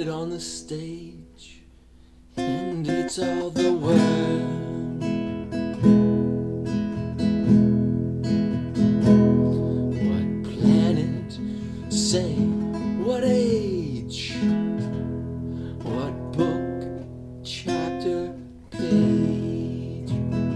it on the stage, and it's all the world. What planet, say, what age, what book, chapter, page?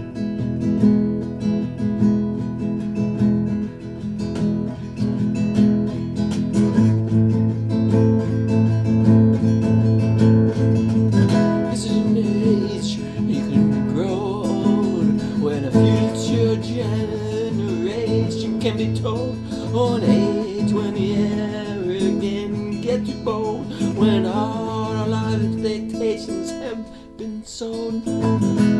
This is an age you can grow old, when a future generation can be told. Or an age when the arrogant get too bold, when all our life expectations have been sold.